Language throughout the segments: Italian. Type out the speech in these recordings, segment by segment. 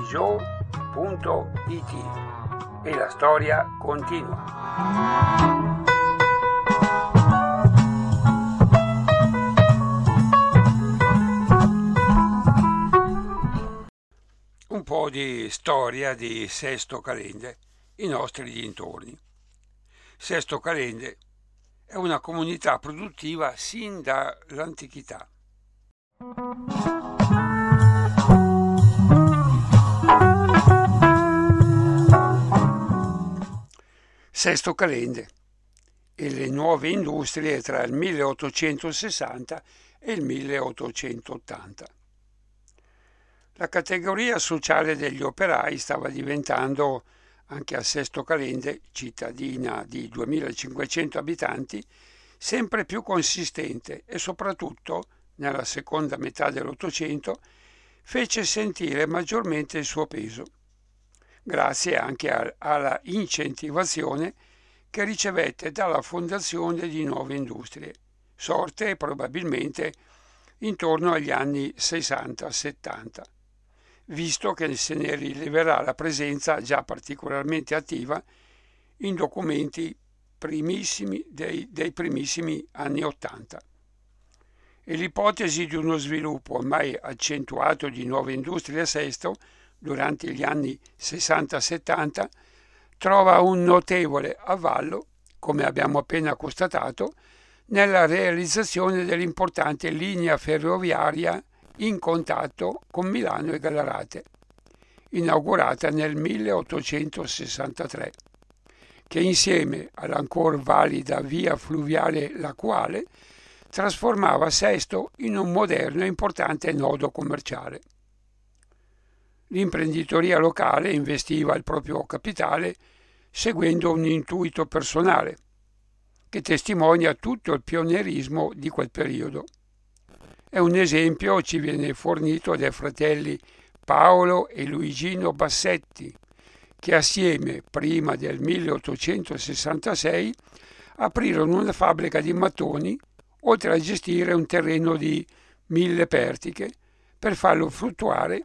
e la storia continua. Un po' di storia di Sesto Calende, i nostri dintorni. Sesto Calende è una comunità produttiva sin dall'antichità. Sesto Calende e le nuove industrie tra il 1860 e il 1880. La categoria sociale degli operai stava diventando, anche a Sesto Calende, cittadina di 2500 abitanti, sempre più consistente e soprattutto, nella seconda metà dell'Ottocento, fece sentire maggiormente il suo peso, grazie anche alla incentivazione che ricevette dalla fondazione di nuove industrie, sorte probabilmente intorno agli anni 60-70. Visto che se ne rileverà la presenza già particolarmente attiva in documenti dei primissimi anni '80. E l'ipotesi di uno sviluppo ormai accentuato di nuove industrie a Sesto durante gli anni 60-70 trova un notevole avallo, come abbiamo appena constatato, nella realizzazione dell'importante linea ferroviaria in contatto con Milano e Gallarate, inaugurata nel 1863, che insieme all'ancora valida via fluviale lacuale trasformava Sesto in un moderno e importante nodo commerciale. L'imprenditoria locale investiva il proprio capitale seguendo un intuito personale, che testimonia tutto il pionierismo di quel periodo. E un esempio ci viene fornito dai fratelli Paolo e Luigino Bassetti, che assieme, prima del 1866, aprirono una fabbrica di mattoni, oltre a gestire un terreno di 1000 pertiche, per farlo fruttare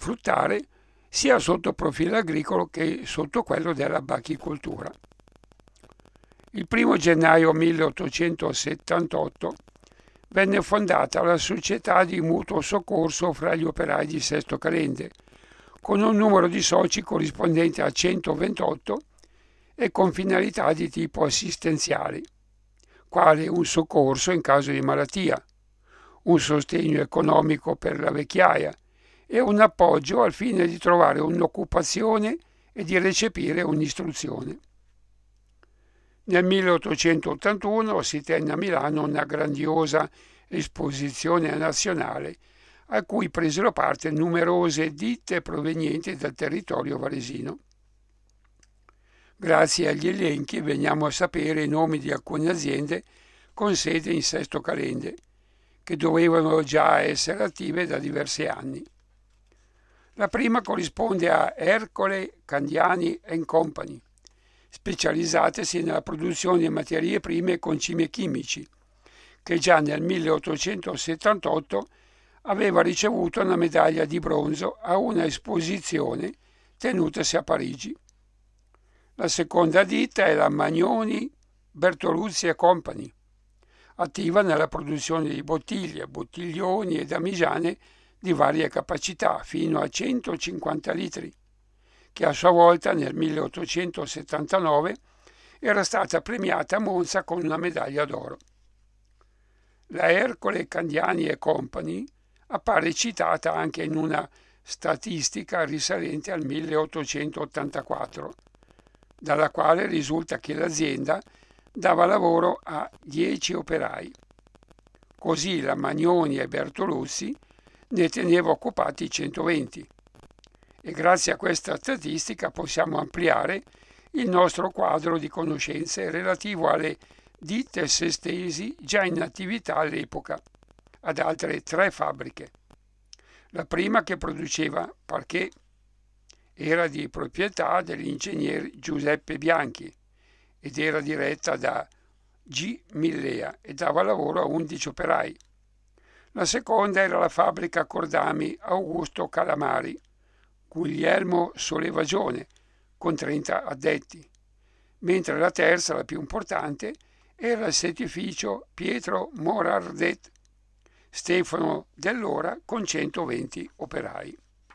sia sotto profilo agricolo che sotto quello della bachicoltura. Il 1 gennaio 1878 venne fondata la società di mutuo soccorso fra gli operai di Sesto Calende, con un numero di soci corrispondente a 128 e con finalità di tipo assistenziali, quale un soccorso in caso di malattia, un sostegno economico per la vecchiaia e un appoggio al fine di trovare un'occupazione e di recepire un'istruzione. Nel 1881 si tenne a Milano una grandiosa esposizione nazionale a cui presero parte numerose ditte provenienti dal territorio varesino. Grazie agli elenchi veniamo a sapere i nomi di alcune aziende con sede in Sesto Calende, che dovevano già essere attive da diversi anni. La prima corrisponde a Ercole Candiani & Company, specializzatesi nella produzione di materie prime e concimi chimici, che già nel 1878 aveva ricevuto una medaglia di bronzo a una esposizione tenutasi a Parigi. La seconda ditta è la Magnoni Bertoluzzi Company, attiva nella produzione di bottiglie, bottiglioni e damigiane di varie capacità, fino a 150 litri, che a sua volta nel 1879 era stata premiata a Monza con una medaglia d'oro. La Ercole Candiani Company appare citata anche in una statistica risalente al 1884, dalla quale risulta che l'azienda dava lavoro a 10 operai. Così la Magnoni e Bertoluzzi ne teneva occupati 120. E grazie a questa statistica possiamo ampliare il nostro quadro di conoscenze relativo alle ditte sestesi già in attività all'epoca, ad altre 3 fabbriche. La prima, che produceva parquet, era di proprietà dell'ingegnere Giuseppe Bianchi ed era diretta da G. Millea e dava lavoro a 11 operai. La seconda era la fabbrica Cordami Augusto Calamari, Guglielmo Solevagione, con 30 addetti, mentre la terza, la più importante, era il settificio Pietro Morardet Stefano Dell'Ora, con 120 operai.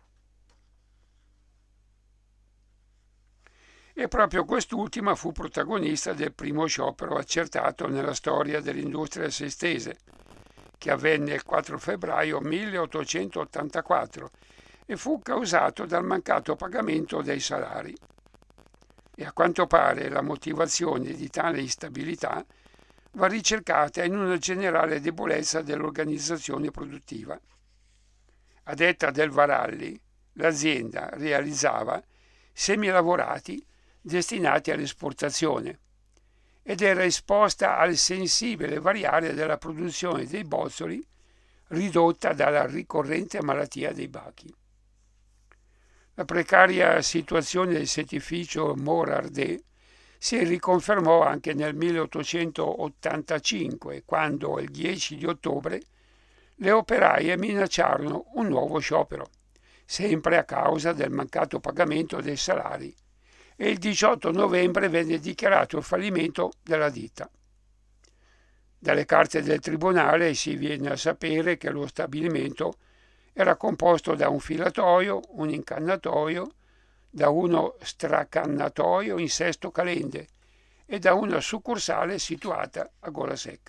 E proprio quest'ultima fu protagonista del primo sciopero accertato nella storia dell'industria sestese, che avvenne il 4 febbraio 1884 e fu causato dal mancato pagamento dei salari. E a quanto pare la motivazione di tale instabilità va ricercata in una generale debolezza dell'organizzazione produttiva. A detta del Varalli, l'azienda realizzava semilavorati destinati all'esportazione ed era esposta al sensibile variare della produzione dei bozzoli ridotta dalla ricorrente malattia dei bachi. La precaria situazione del settificio Morardet si riconfermò anche nel 1885, quando il 10 di ottobre le operaie minacciarono un nuovo sciopero, sempre a causa del mancato pagamento dei salari, e il 18 novembre venne dichiarato il fallimento della ditta. Dalle carte del tribunale si viene a sapere che lo stabilimento era composto da un filatoio, un incannatoio, da uno stracannatoio in Sesto Calende e da una succursale situata a Gola Secca.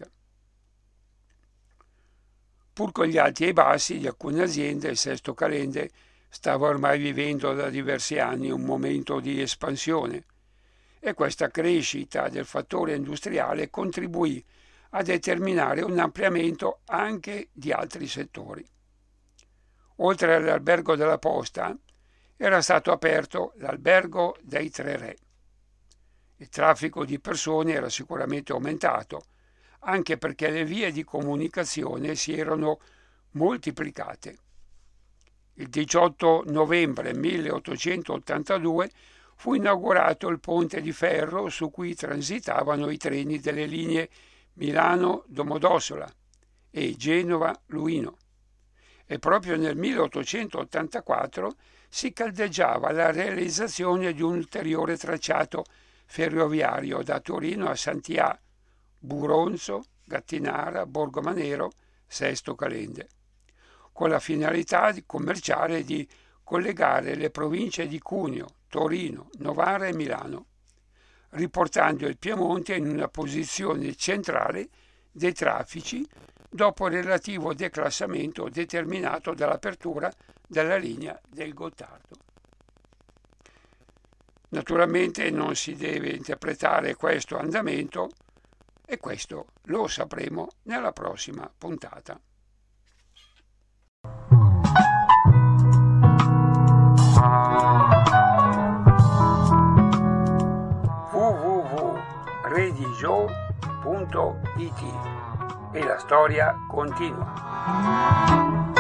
Pur con gli alti e i bassi di alcune aziende, il Sesto Calende stava ormai vivendo da diversi anni un momento di espansione e questa crescita del fattore industriale contribuì a determinare un ampliamento anche di altri settori. Oltre all'albergo della Posta, era stato aperto l'albergo dei Tre Re. Il traffico di persone era sicuramente aumentato, anche perché le vie di comunicazione si erano moltiplicate. Il 18 novembre 1882 fu inaugurato il ponte di ferro su cui transitavano i treni delle linee Milano-Domodossola e Genova-Luino. E proprio nel 1884 si caldeggiava la realizzazione di un ulteriore tracciato ferroviario da Torino a Santhià, Buronzo, Gattinara, Borgomanero, Sesto Calende, con la finalità commerciale di collegare le province di Cuneo, Torino, Novara e Milano, riportando il Piemonte in una posizione centrale dei traffici dopo il relativo declassamento determinato dall'apertura della linea del Gottardo. Naturalmente non si deve interpretare questo andamento e questo lo sapremo nella prossima puntata. www.redigio.it e la storia continua.